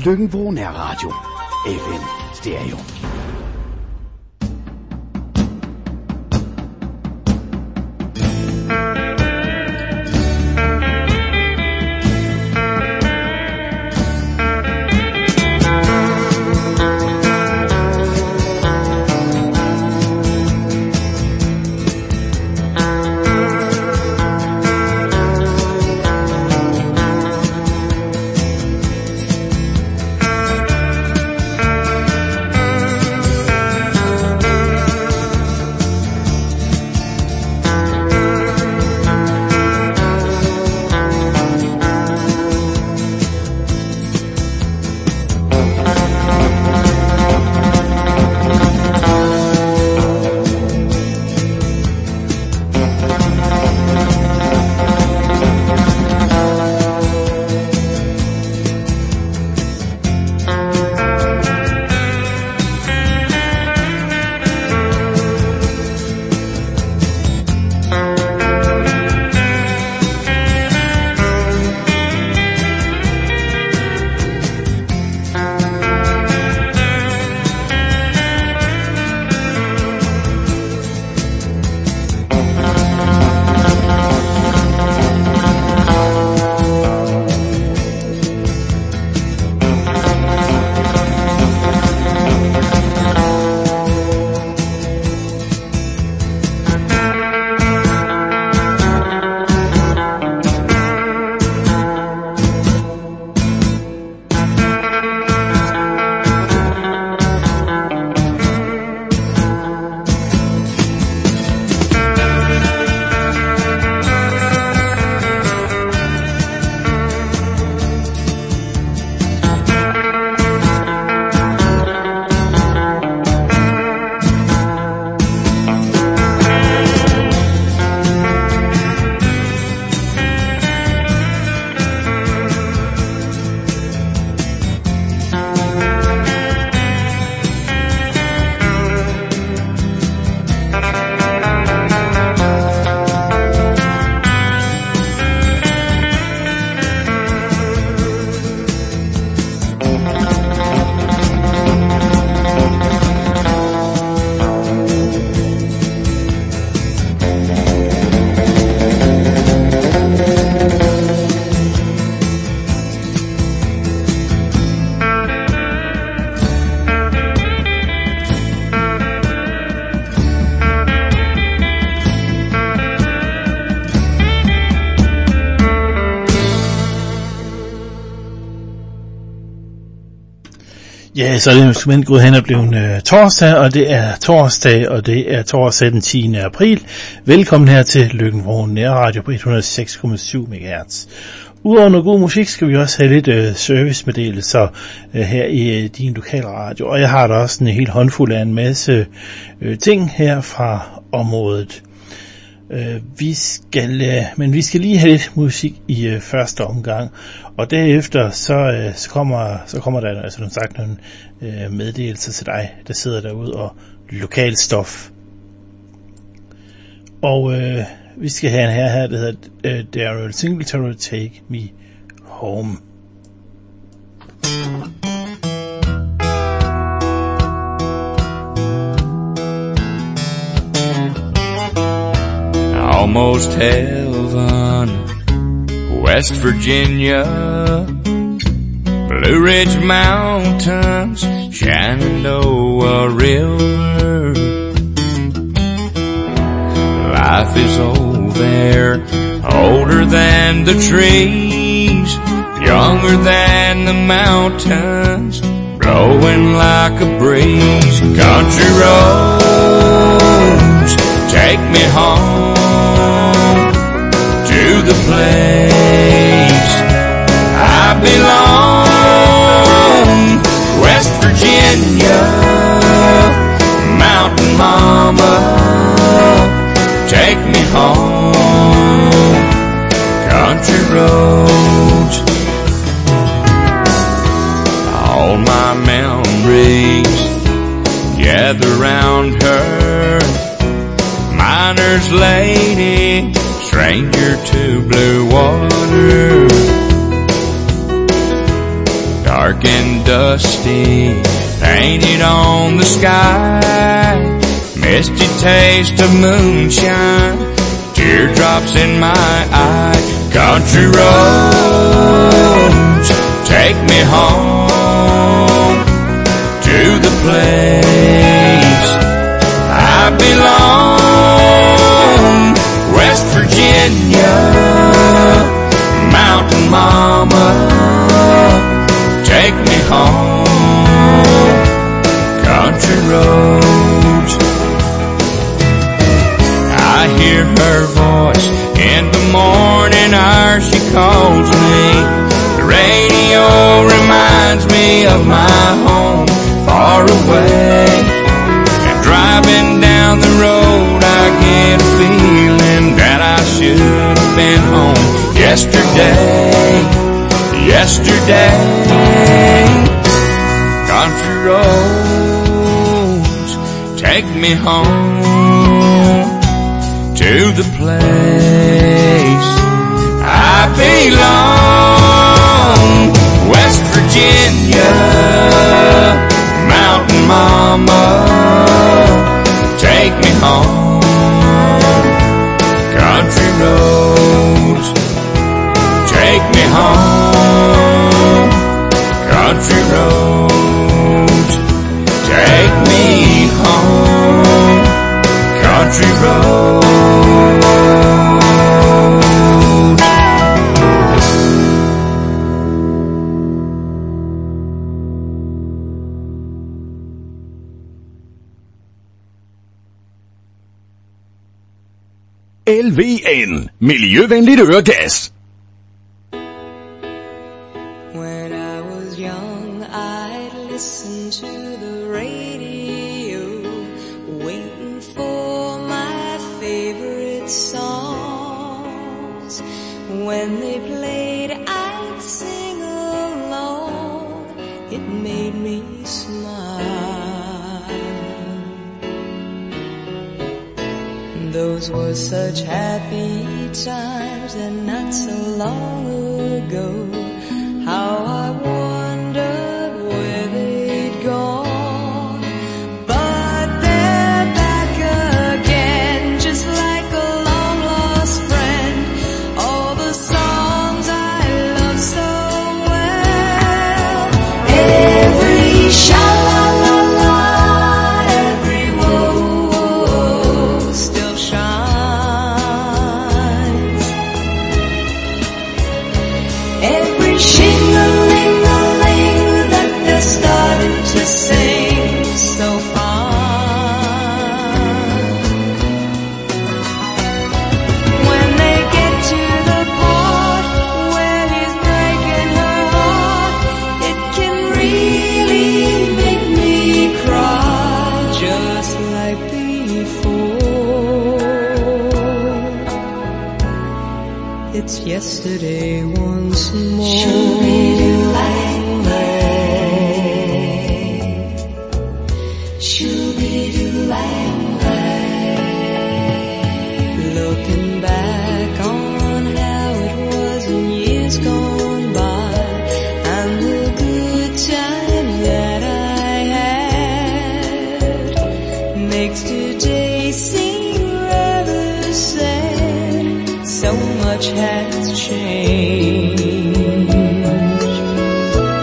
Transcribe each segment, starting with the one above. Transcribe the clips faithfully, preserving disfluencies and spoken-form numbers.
Løkken-Vrå Nærradio. F M Stereo. Ja, så er det simpelthen gået hen og blevet øh, torsdag, og det er torsdag, og det er torsdag den tiende april. Velkommen her til Løkken-Vrå Nærradio på et hundrede og seks komma syv megahertz. Udover noget god musik, skal vi også have lidt øh, servicemeddelelser øh, her i øh, din lokale radio. Og jeg har da også en helt håndfuld af en masse øh, ting her fra området. Øh, vi skal, øh, men vi skal lige have lidt musik i øh, første omgang, og derefter så, øh, så, kommer, så kommer der altså, som sagt nogle øh, meddelelser til dig, der sidder derude og lokal stof. Og øh, vi skal have en her, her der hedder øh, Daryl Singletary, Take Me Home. Almost heaven, West Virginia, Blue Ridge Mountains, Shenandoah River. Life is old there, older than the trees, younger than the mountains, blowing like a breeze. Country roads, take me home to the place I belong. West Virginia, Mountain Mama, take me home. Country roads, all my memories gather round her. Miner's lady, stranger to blue water. Dark and dusty, painted on the sky, misty taste of moonshine, teardrops in my eye. Country roads, take me home to the place I belong. West Virginia, Mountain Mama, take me home. Country roads. I hear her voice in the morning hour, she calls me. The radio reminds me of my home far away. And driving down the road I get a feeling that I should have been home yesterday, yesterday. Country roads, take me home to the place I belong. West Virginia, Mountain Mama, take me home. Country roads, take me home. Country roads, take me home. Country roads. L V N, miljøvenligt øregas. When I was young, I'd listen to the radio, waiting for my favorite songs. When they played, I'd sing along. It made me smile. Those were such happy times, and not so long ago. How I wondered where they'd gone. But they're back again, just like a long-lost friend. All the songs I love so well. Every sha-la-la-la, every woe still shines. Every shing-a-ling-a-ling that they're starting to sing so fine. When they get to the part where he's breaking her heart, it can really make me cry, just like before. It's yesterday once more. Shoo-be-doo-lang-lang, shoo-be-doo-lang-lang. Looking back on how it was in years gone by, and the good times that I had, makes today seem rather sad. So much has changed.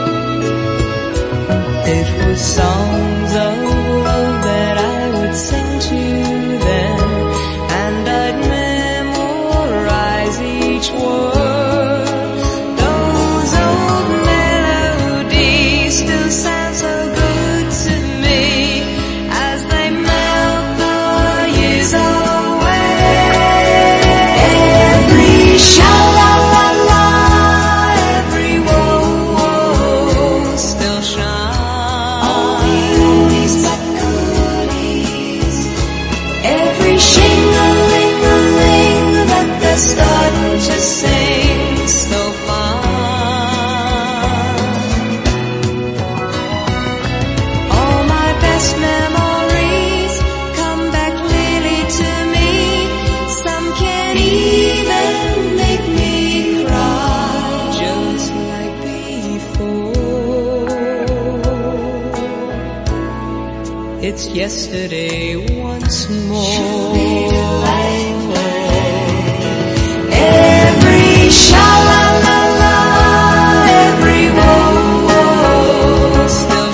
it's yesterday once more. She'll be like that. Every sha-la-la-la, every woe Still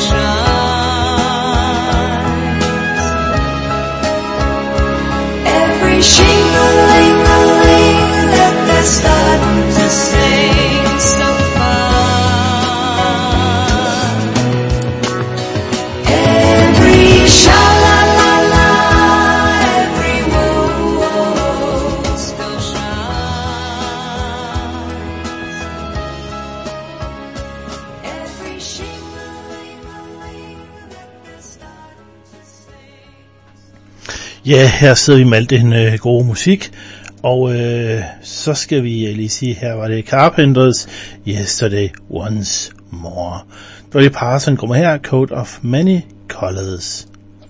shines. every shing-a-ling-a-ling that they're starting to sing so fine. Every sha-la-la-la, every woe Still shines. every shing-a-ling-a-ling that they're starting to sing. Ja, her sidder vi med alt den øh, gode musik, og øh, så skal vi øh, lige sige, her var det Carpenters Yesterday Once More. Dolly Parton kommer her, Coat of Many Colors.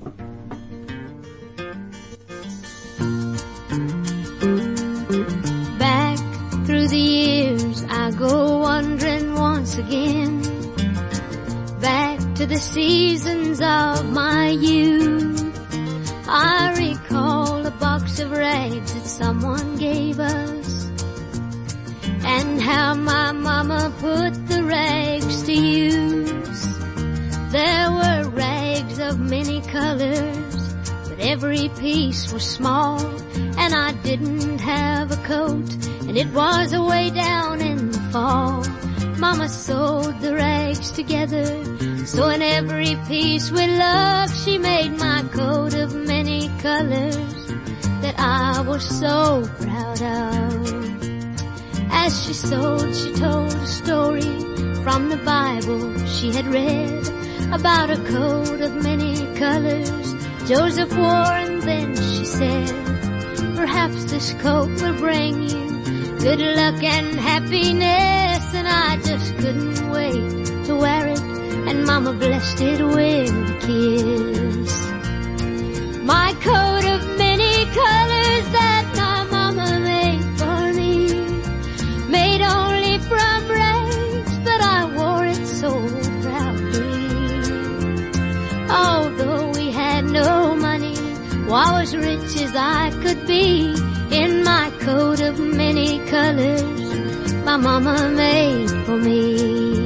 Back through the years I go wandering once again, back to the seasons of my youth. I recall a box of rags that someone gave us, and how my mama put the rags to use. There were rags of many colors, but every piece was small, and I didn't have a coat, and it was away down in the fall. Mama sewed the rags together, so in every piece with love she made my coat of many colors that I was so proud of. As she sewed, she told a story from the Bible she had read about a coat of many colors Joseph wore, and then she said, perhaps this coat will bring you good luck and happiness. And I just couldn't wait to wear it, and Mama blessed it with a kiss. My coat of many colors that my Mama made for me, made only from rags, but I wore it so proudly. Although we had no money, well, I was rich as I could be in my coat of many colors my Mama made for me.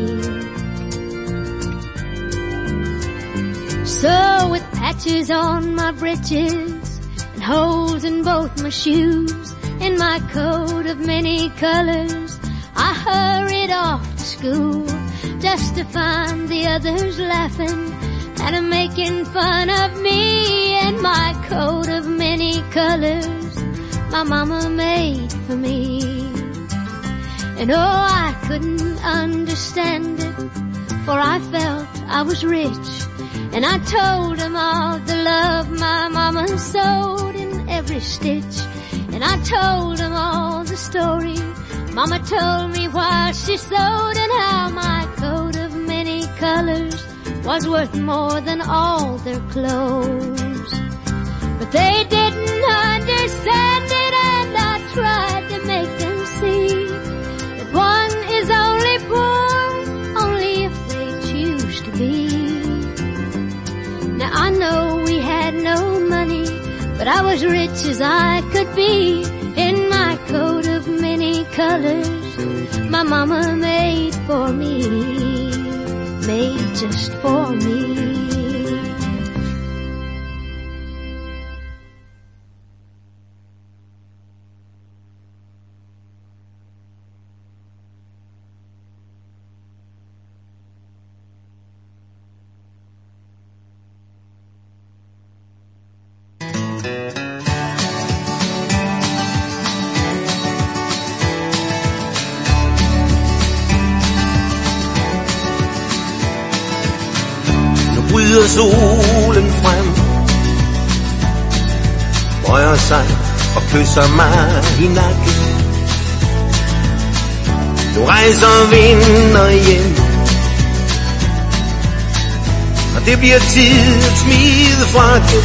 So with patches on my breeches and holes in both my shoes, in my coat of many colors I hurried off to school, just to find the others laughing and a making fun of me and my coat of many colors my Mama made for me. And oh, I couldn't understand it, for I felt I was rich, and I told them all the love my Mama sewed in every stitch. And I told them all the story Mama told me while she sewed, and how my coat of many colors was worth more than all their clothes. But they didn't understand it, and I tried to make them see that one is only poor only if they choose to be. Now I know we had no money, but I was rich as I could be in my coat of many colors my Mama made for me, made just for me. Bryder solen frem, bøjer sig og kysser mig i nakken. Nu rejser vinder hjem, og det bliver tid at smide frakken.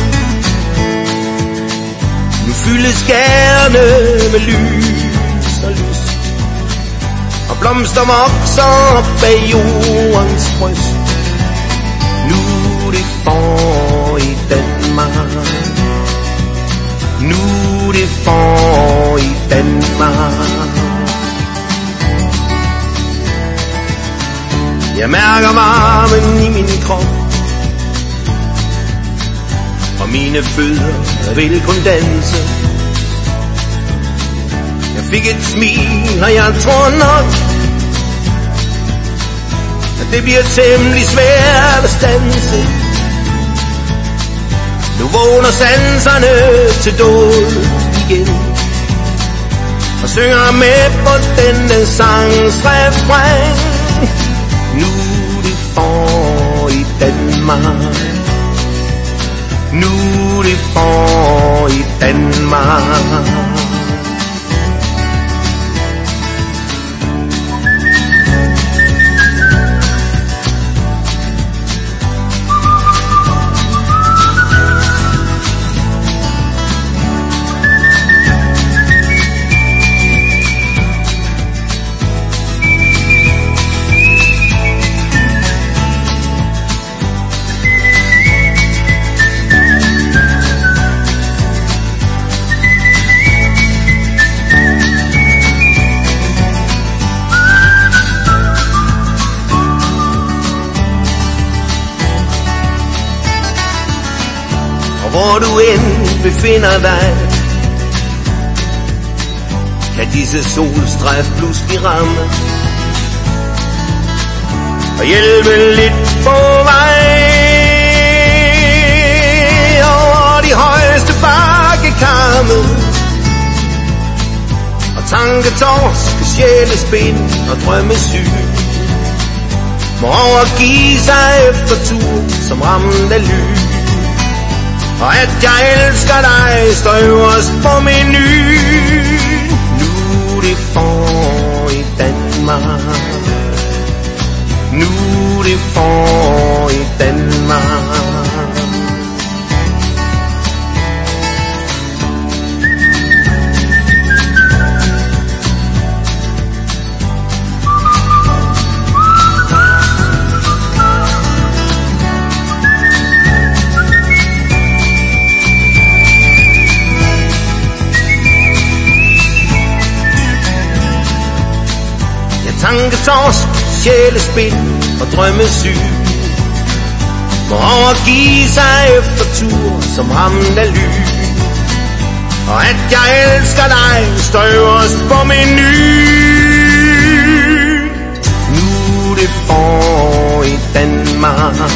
Nu fyldes gerne med lys og lyst, og blomster vokser bag jordens bryst. Nu er det for for i Danmark. Nu er det for i Danmark. Jeg mærker varmen i min krop, og mine fødder vil kun danse. Jeg fik et smil, og jeg tror nok, at det bliver temmelig svært at standse. Nu vågner sanserne til dåd igen, og synger med på denne sangs refræn. Nu er det for i Danmark. Nu er det for i Danmark. Hvor du end befinder dig, kan disse solstrejf pludselig ramme og hjælpe lidt på vej over de højeste bakkekamme. Og tanketorsk, sjælespind og drømmesyn må overgive sig efter tur som ramt af lyn. Og at jeg elsker dig står øverst på menuen. Nu er det for i Danmark. Nu er det for i Danmark. Tanketorsk, sjælespind og drømmesyn må overgive sig efter tur som ramt af lyn. Og at jeg elsker dig står øverst på menuen. Nu er det for i Danmark.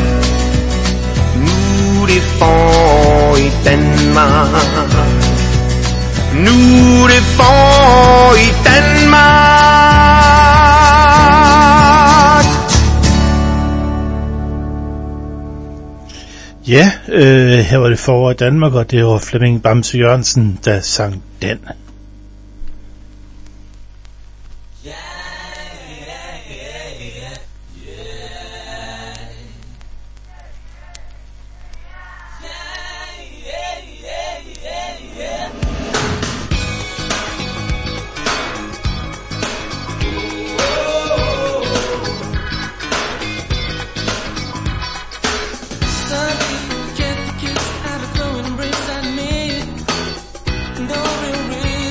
Nu er det for i Danmark. Nu er det for i Danmark. Ja, øh, her var det for Danmark, og det var Flemming Bamse Jørgensen, der sang den. Don't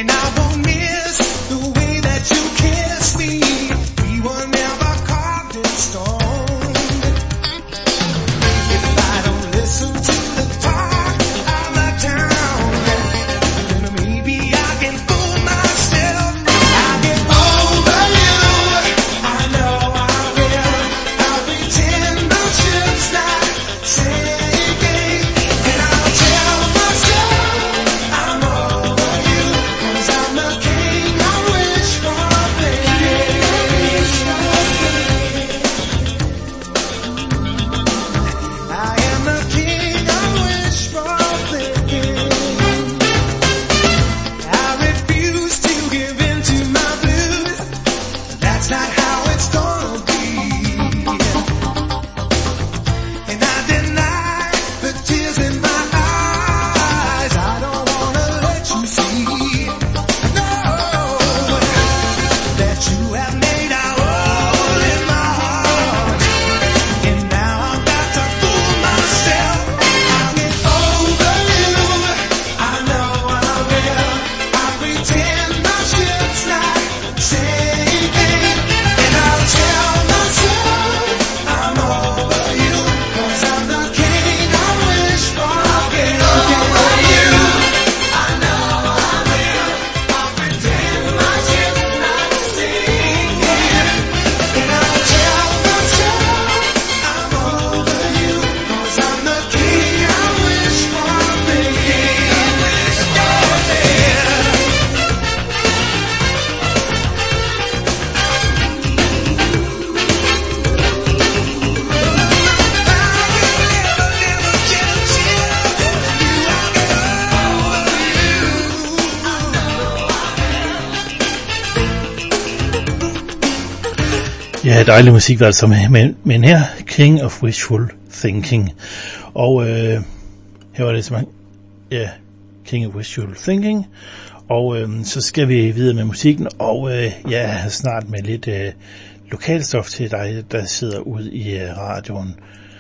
Ja, dejlig musik var altså med, men, men her King of Wishful Thinking. Og øh, her var det simpelthen, ja, King of Wishful Thinking. Og øh, så skal vi videre med musikken, og øh, ja, snart med lidt øh, lokalstof til dig, der sidder ude i øh, radioen.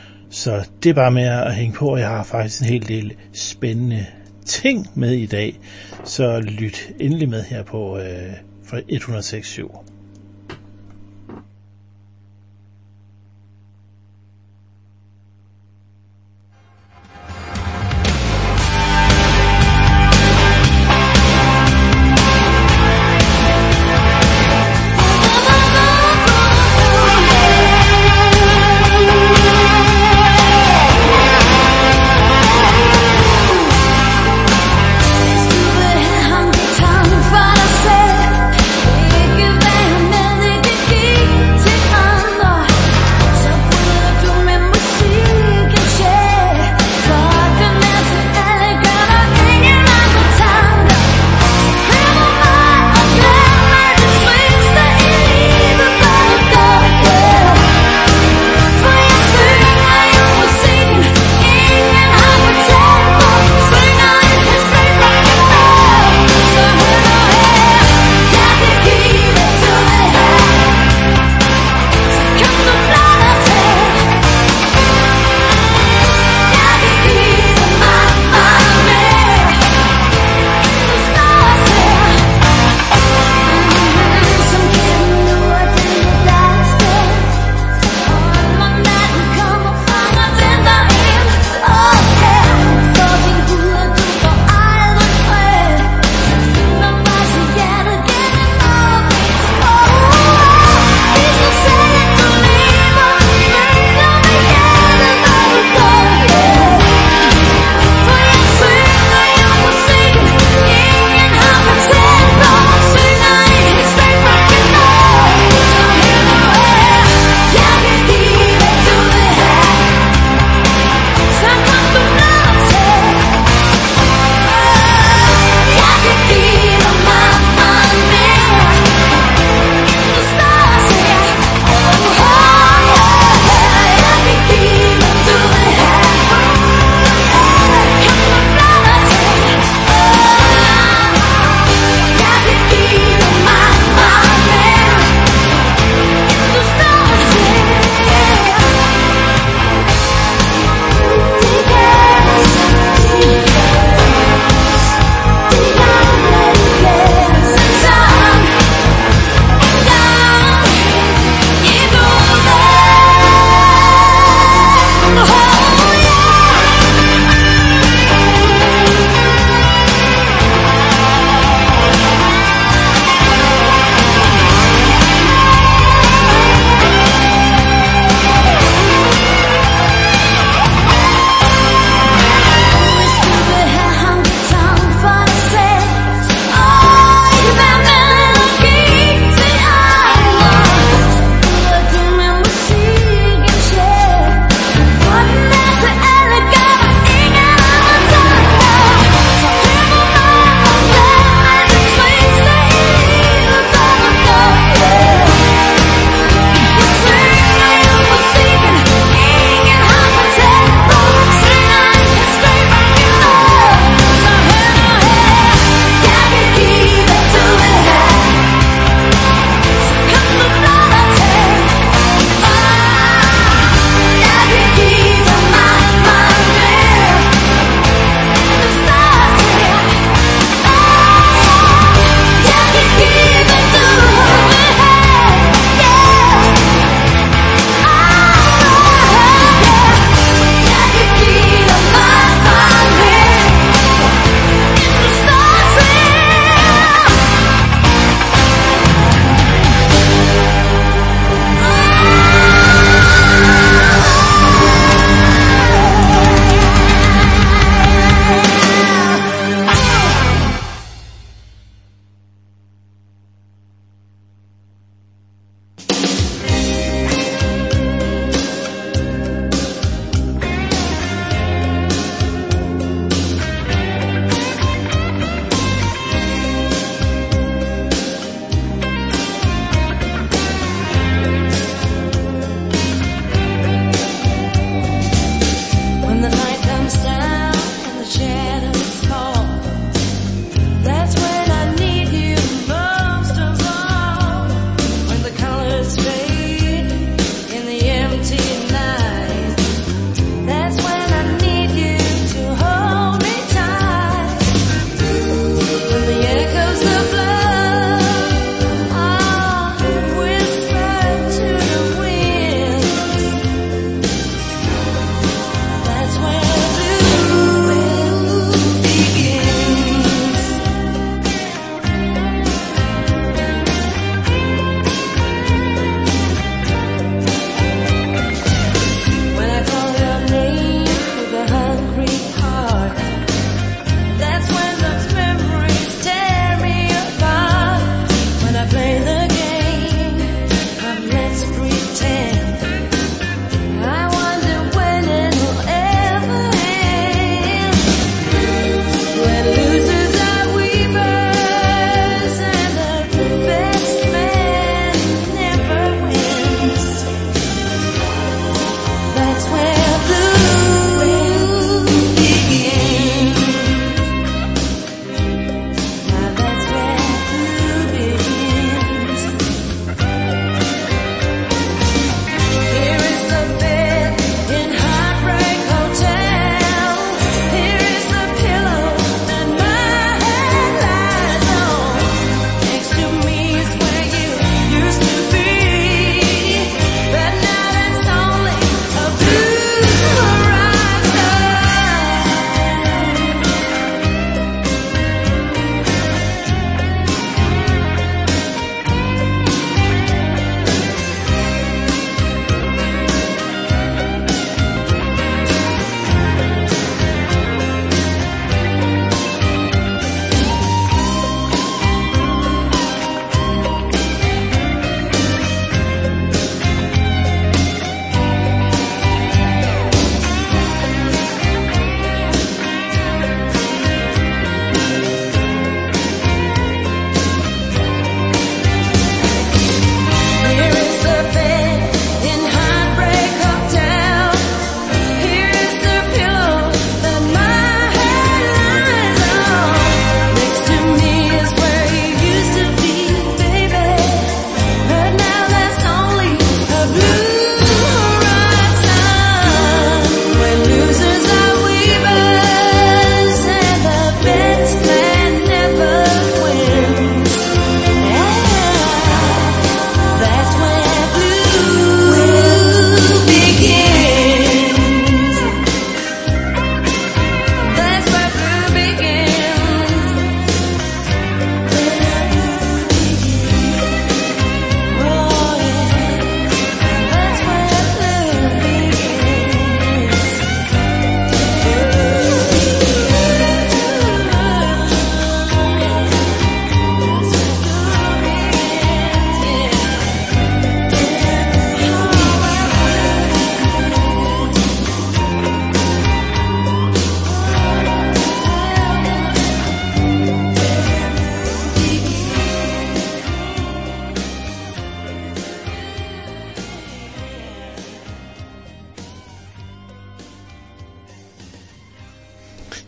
Så det er bare med at hænge på, og jeg har faktisk en hel del spændende ting med i dag. Så lyt endelig med her på øh, fra et hundrede og seks komma syv. Humpty Tongue, but I said, if you've been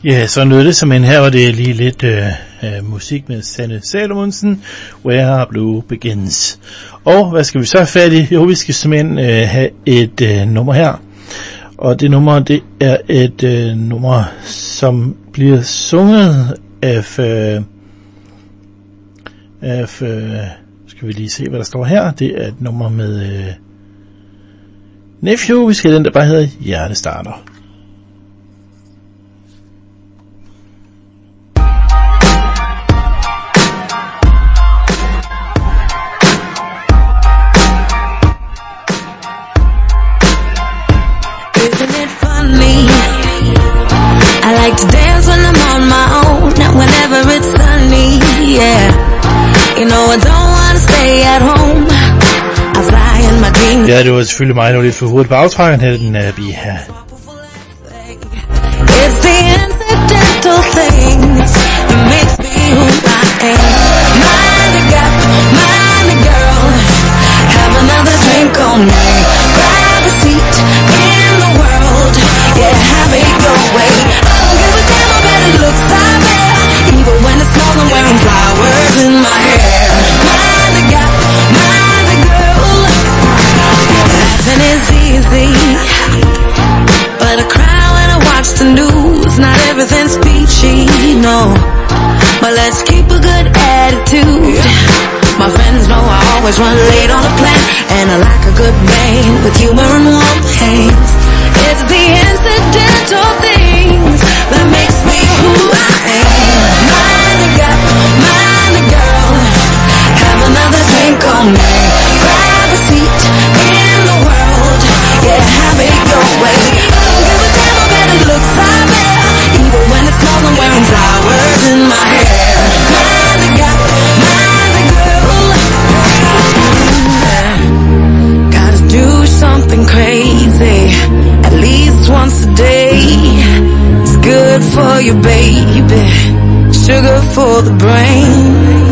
Ja, så nød det som en her, var det lige lidt øh, øh, musik med Sanne Salomonsen, Where Blue Begins. Og hvad skal vi så have fat i? Jo, vi skal simpelthen øh, have et øh, nummer her. Og det nummer, det er et øh, nummer, som bliver sunget af, øh, af øh, skal vi lige se, hvad der står her. Det er et nummer med øh, Nephew. Vi skal have den, der bare hedder Hjertestarter. I like to dance when I'm on my own, not whenever it's sunny, yeah. You know I don't wanna stay at home, I fly in my dreams. Ja, det var selvfølgelig mig, der var lidt for hurtigt på aftrækkeren her, den er vi her. It's the incidental things that makes me who I am. Mind the gap, mind the girl, have another drink on me, grab a seat in the world, yeah, have it your way. It looks like there, even when it's small I'm wearing flowers in my hair. Mind the gap, mind the girl. Laughing is easy, but I cry when I watch the news. Not everything's peachy, no, but let's keep a good attitude. My friends know I always run late on a plan, and I like a good bang with humor and warm hands. It's the incidental things that makes me who I am. Mind the gap, mind the girl, have another drink on me, grab a seat in the world, yeah, have it your way. I don't give a damn, I bet it looks like there, even when it's small I'm wearing flowers in my hair. Mind the gap, mind the girl, gotta do something crazy, at least once a day. It's good for your baby, sugar for the brain.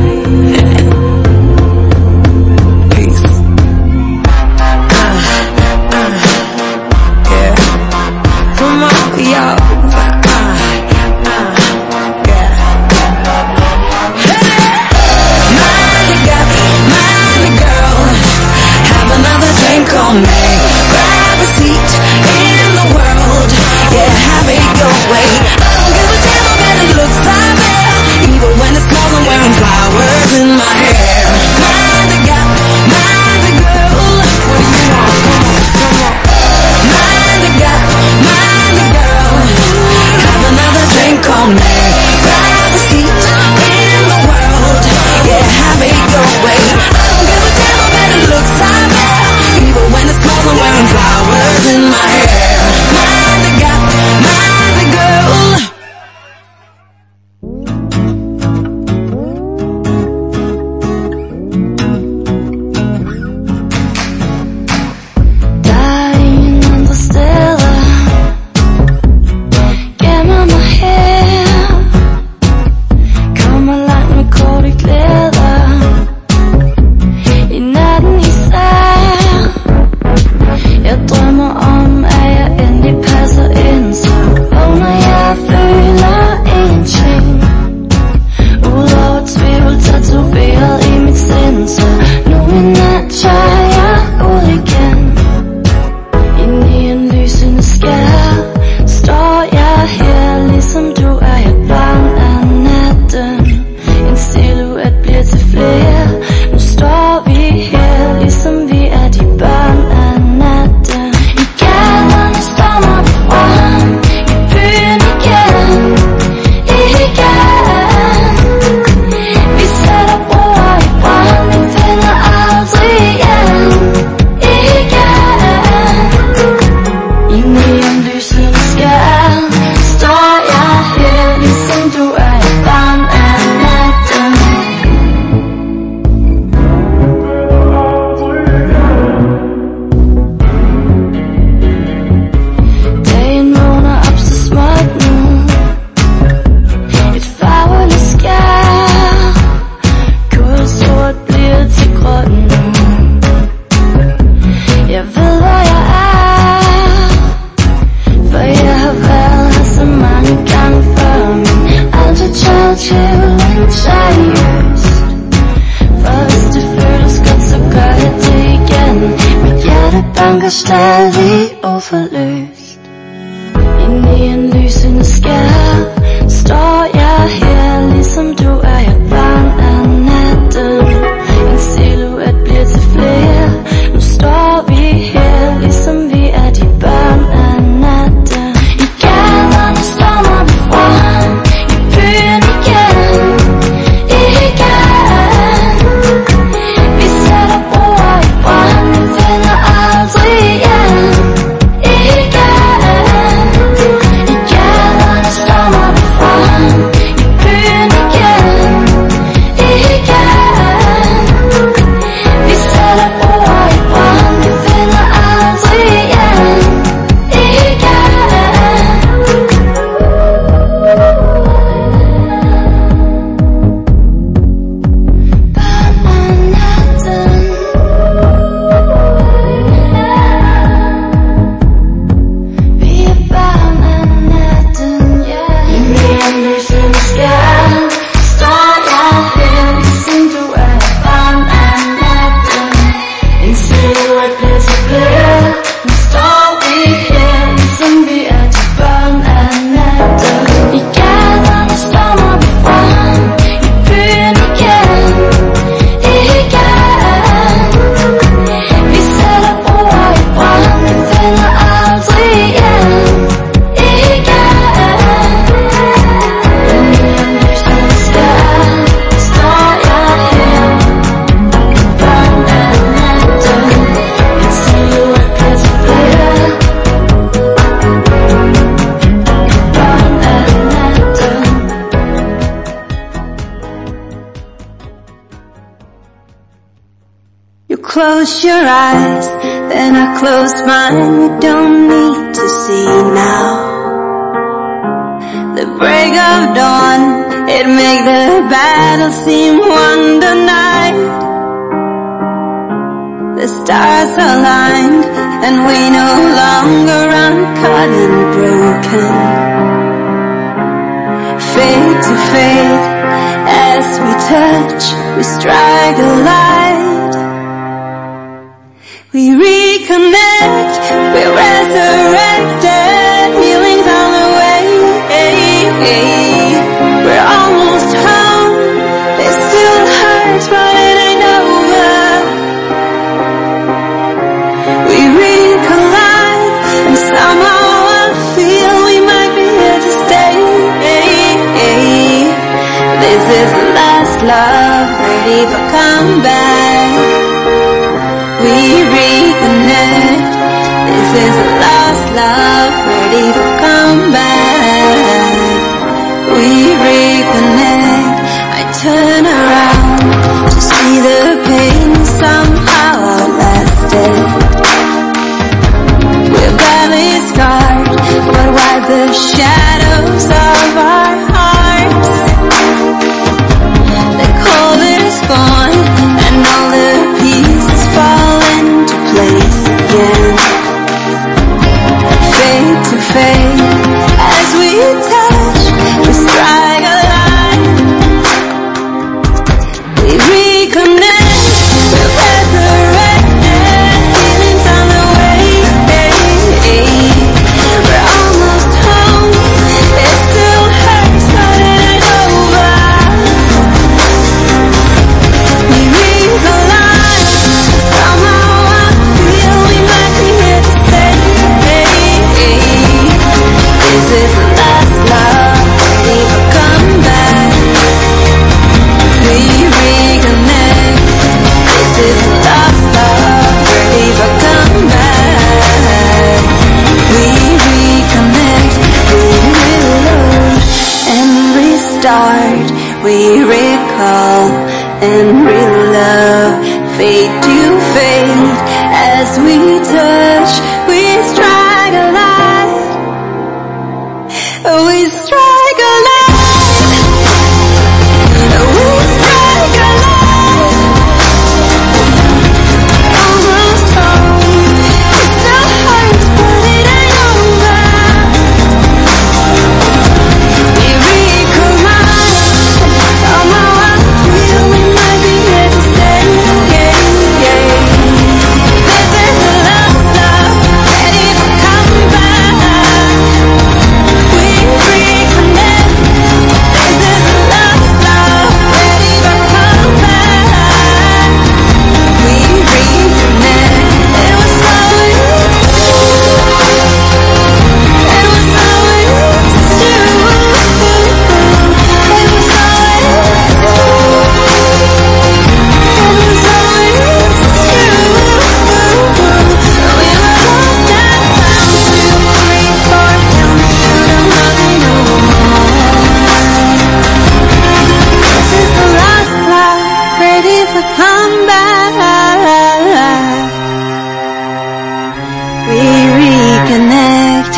Peace. Uh, uh, yeah. Come on, y'all. Uh, uh, yeah. Hey! Mind the gap, mind the girl, have another drink on me, grab a seat in the world, yeah, have it your way. I don't give a damn, I bet it looks like there, even when it's small I'm wearing flowers in my hair. Mind the gap, mind the girl, what do you want? Come on, come on. Mind the gap, mind the girl, have another drink on me, grab a seat in the world, yeah, have it your way. I don't give a damn, I bet it looks like there, even when it's small I'm tanker stadig uforløst. Inde i en lysende skær står jeg her, ligesom du er jeg barn af natten. En silhuet bliver til flere. Nu står vi her, ligesom vi er de børn af natten. I gaderne stormer vi frem, i byen igen, igen. Vi sætter broer i brand, vi finder aldrig igen, igen. I gaderne stormer vi frem, i byen igen, igen. Vi sætter broer i brand, vi finder aldrig igen, igen. Barn af natten. Vi er barn af natten, ja. I mere lysende skær står jeg her, ligesom du er barn af natten. En silhuet bliver til flere. Nu står vi her, ligesom vi er de børn af natten. I gaderne stormer vi frem, i byen igen, igen. Vi sætter broer i brand, vi finder aldrig igen, igen. I mere lysende skær står jeg her, barn af natten. En silhuet bliver til flere. Barn af natten. You close your eyes, then I close mine. You don't need to see now. The break of dawn, it make the battle seem wonder night. The stars aligned, and we no longer uncut and broken. Fade to fade, as we touch, we strike a light. We reconnect, we're resurrected, healing's on the way. We're almost home, it still hurts, but it ain't over. We recollide, and somehow I feel we might be here to stay. This is the last love, ready for comeback. We reconnect. This is the last love, ready for comeback. We reconnect. I turn around to see the pain somehow outlasted. We're badly scarred, but why the shadows of our hearts? The cold is gone, and all the pieces fall into place again. Fade to fade, as we touch, we strike a line. We reconnect, we're resurrected, healing's on the way. We're almost home, it still hurts, but it ain't over. We recollide, somehow I feel we might be here to stay. This is the last love, ready for comeback. We reconnect. This is the last love, ready for comeback. We reconnect, we reload and restart. We recall and relove, fade to fade. As we touch, we strike a light. We strike a light. We strike a light. Almost home. It still hurts, but it ain't over. We recollide. Somehow I feel we might be here to stay. This is the last ever come back, we reconnect.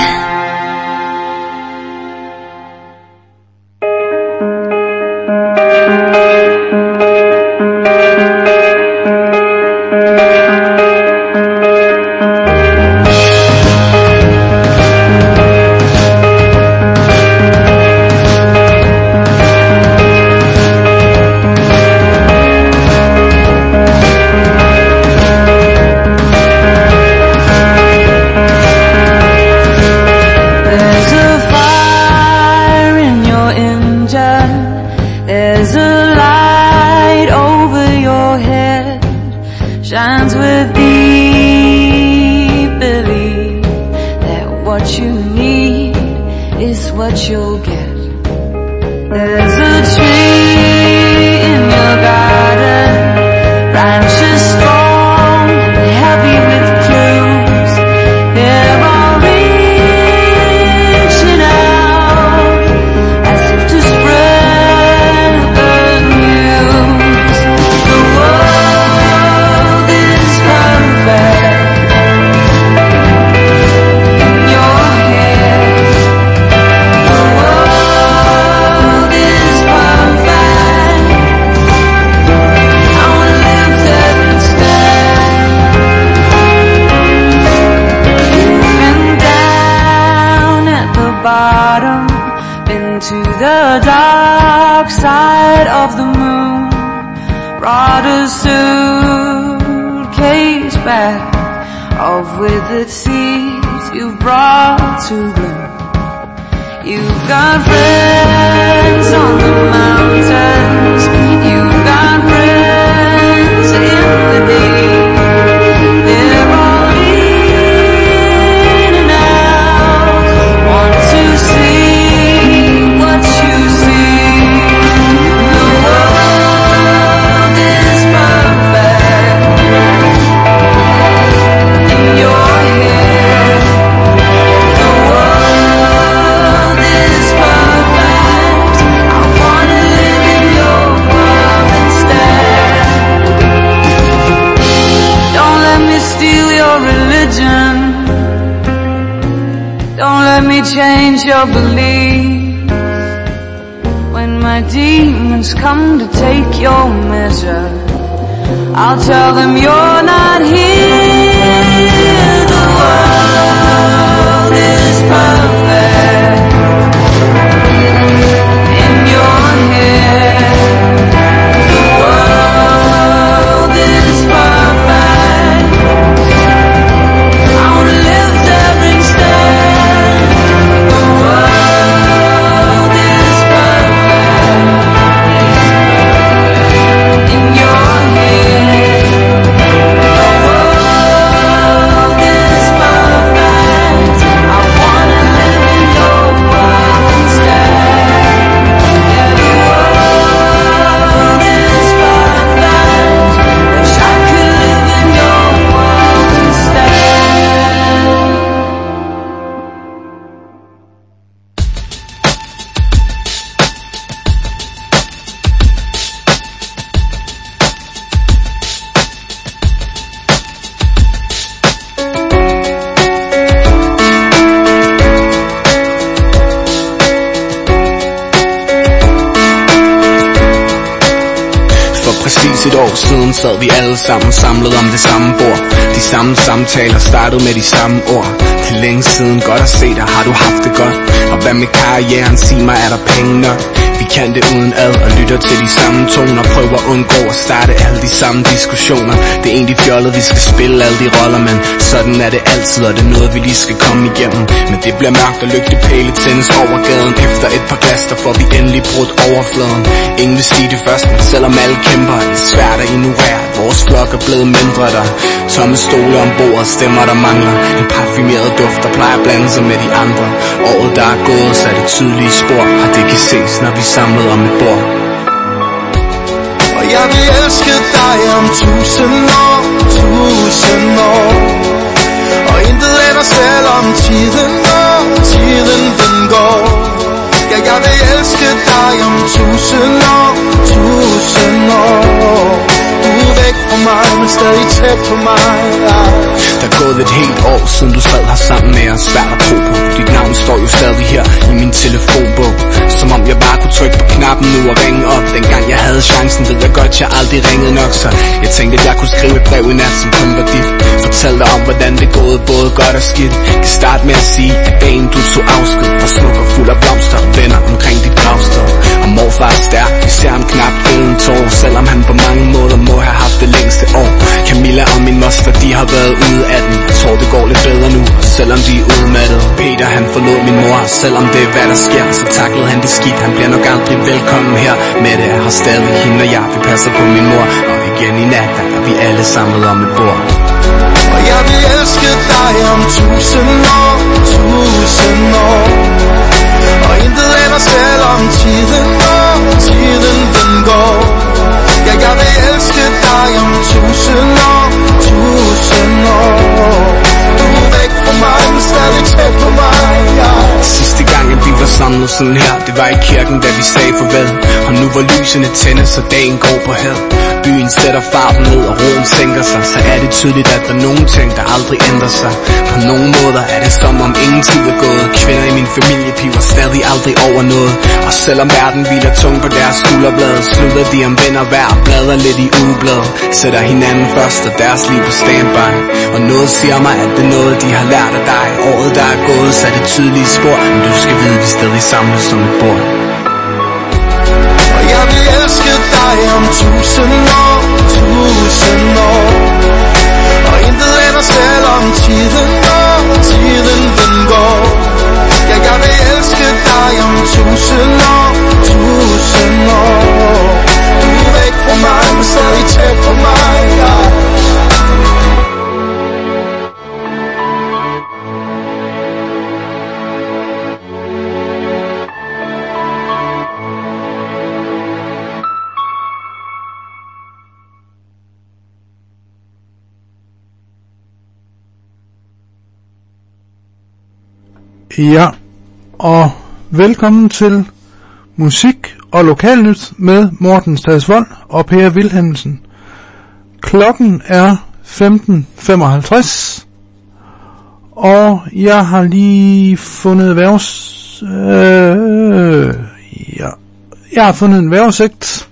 Change your belief. When my demons come to take your measure, I'll tell them you're not here. The world is perfect in your head. The world is perfect. I wanna lift every step. Et år siden sad vi alle sammen samlet om det samme bord. De samme samtaler startede med de samme ord. Det er længe siden, godt at se dig, har du haft det godt? Og hvad med karrieren, sig mig, er der penge nok? Vi kan det uden ad og lytter til de samme toner. Prøver at undgå at starte alle de samme diskussioner. Det er egentlig fjollet, vi skal spille alle de roller, men sådan er det altid, og det er noget vi lige skal komme igennem. Men det bliver mørkt og lygtepæle tændes over gaden. Efter et par glas, der får vi endelig brudt overfladen. Ingen vil sige det først, men selvom alle kæmper, er det svært at ignorere. Vores flok er blevet mindre, der tomme stole om bordet, stemmer der mangler. En parfumeret duft, der plejer at blande sig med de andre. Året der er gået, så er det tydelige spor, og det kan ses, når vi er samlet om et bord. Og jeg vil elske dig om tusind år, tusind år. Og intet ender selvom tiden går, tiden den går. Ja, jeg vil elske dig om tusind år, tusind år. Du men stadig tæt på mig. Der er gået et helt år siden du sad her sammen med os. Svært at tro på. Dit navn står jo stadig her i min telefonbog. Som om jeg bare kunne trykke på knappen nu og ringe op. Dengang jeg havde chancen, ved jeg godt, jeg aldrig ringede nok. Så jeg tænkte, at jeg kunne skrive et brev i nat, som kun var dit. Fortæl dig om, hvordan det gået, både godt og skidt. Kan starte med at sige, at dagen du tog afsked var smuk og fuld af blomster og venner omkring dit gravsted. Og morfar er stærk, vi ser ham knap uden tår, selvom han på mange måder må have haft det længste år. Camilla og min moster, de har været ude af den. Jeg tror det går lidt bedre nu, selvom de er udmattet. Peter han forlod min mor, selvom det er hvad der sker, så taklede han det skidt. Han bliver nok aldrig velkommen her. Mette er her stadig, hende og jeg, vi passer på min mor. Og igen i nat, der er vi alle samlet om et bord. Og jeg vil elske dig om tusind år, tusind år. Og intet ender selvom tiden går, tiden den går. Ja, jeg vil elske dig om tusind år, tusind år. Du er væk fra mig, men stadig tæt på mig, ja. Sidste gang vi var samlet sådan her, det var i kirken, da vi sagde farvel. Og nu hvor lysene tændes, så dagen går på had. Byen sætter farten ned, og roen sænker sig. Så er det tydeligt, at der er nogle ting, der aldrig ændrer sig. På nogle måder er det som om ingen tid er gået. Kvinder i min familie piver stadig aldrig over noget. Og selvom verden hviler tung på deres skulderblad, slutter de om venner hver og bladrer lidt i ugebladet. Sætter hinanden først og deres liv på standby. Og noget siger mig, at det er noget, de har lært af dig. Året der er gået, så er det tydelige spor. Men du skal vide, vi stadig samles som et bord. Og jeg vil elske dig om tusind år, tusind år. Og intet ender selvom tiden går, tiden den går. Ja, jeg vil elske dig om tusind år, tusind år. Du er væk fra mig, men stadig tæt på mig, ja. Ja, og velkommen til Musik og Lokalnyt med Morten Stadsvold og Per Vilhelmsen. Klokken er femten femoghalvtreds, og jeg har lige fundet vævs... Øh, ja, jeg har fundet en vejrudsigt.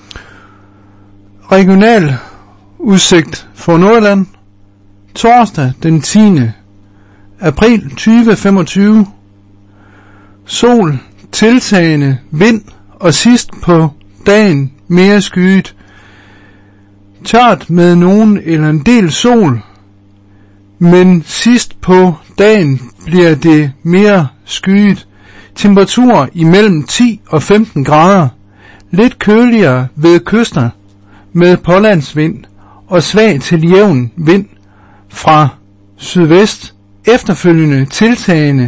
Regional udsigt for Nordjylland. Torsdag den tiende april tyve femogtyve. Sol, tiltagende vind og sidst på dagen mere skyet. Tørt med nogen eller en del sol, men sidst på dagen bliver det mere skyet. Temperaturer imellem ti og femten grader. Lidt køligere ved kyster med pålandsvind og svag til jævn vind fra sydvest. Efterfølgende tiltagende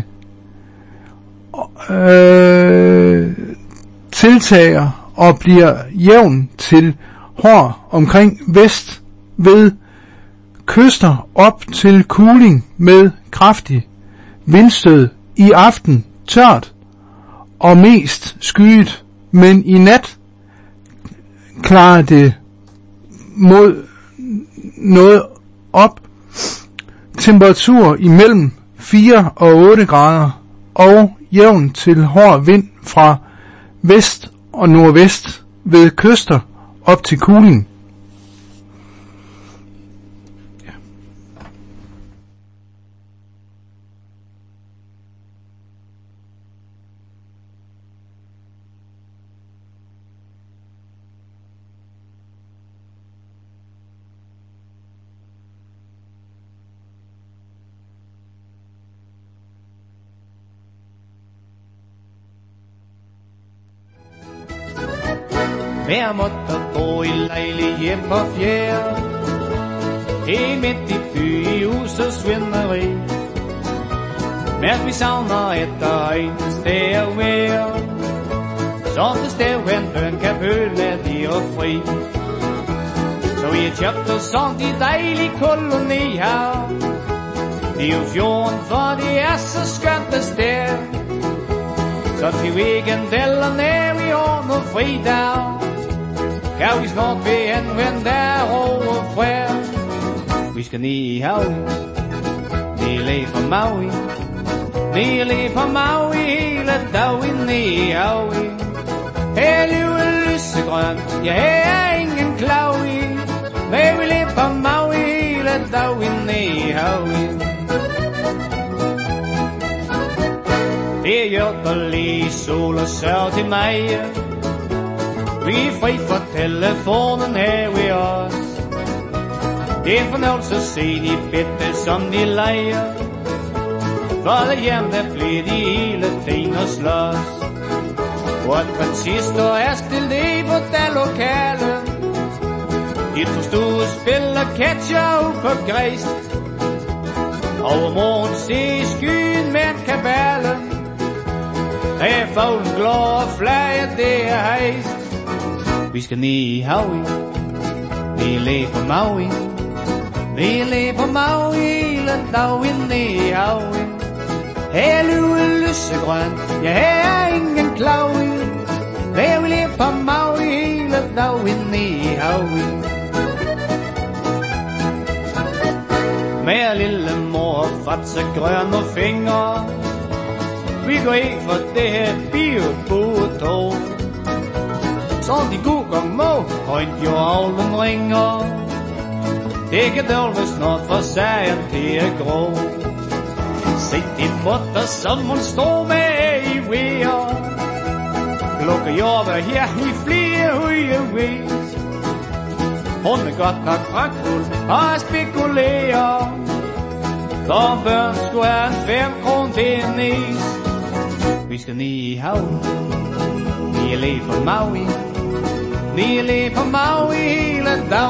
øh, tiltager og bliver jævn til hård omkring vest ved kyster op til kuling med kraftig vindstød. I aften tørt og mest skyet, men i nat klarer det mod noget op. Temperatur imellem fire og otte grader og jævn til hård vind fra vest og nordvest ved kyster op til kuling. Hver måtte gå i lejlighed på fjerde, helt midt i by i husets svinderi. Mærk vi savner efter en sted at være, så til stævhenten kan føle at de er fri. Så vi har købt os sådan de dejlige koloni her. Det er jo fjorden, for det er så skønt at sted. Så til weekend eller nær vi ordner fri der, kan vi snart blive henvendt der over fred. Vi skal ned i havet, ned på Maui, ned på Maui, hele dagen ned i havet. Her livet lysegrønt, ja her er ingen klav i, men vi lever på Maui, hele dagen ned i havet. Det hjælper lige sol og sørg til mig. Vi er fri for telefonen her ved os. Det er fornøjelse at se de bitte som de leger. For det hjem der bliver de hele tiden og slås. Hvor et transistor er stillet på det lokale. De to store spiller catcher ud på græst. Over morgen se skyen med en kabale. Her faglen glår og flager, det er hejst. Vi skal ned i havet, ned på Maui, ned på Maui, hele dagen ned i havet. Her lyver lysegrønt, ja her er ingen klav i, der vi lever på Maui, hele dagen ned i havet. Med lille mor og fatse grønne fingre, vi går ikke for det her biobådtog. Som de gode gang må, højt jo avlen ringer. Det kan dølve snart for sagen til at grå. Se de mutter, som hun står med i vejer. Lukker jobber her i flere høje vis. Hun er godt nok pragtfuld og spekulerer. For børn skulle have en fem kron til en is. Vi skal ned i havet, ned på Maui, ned på Maui, hele dagen.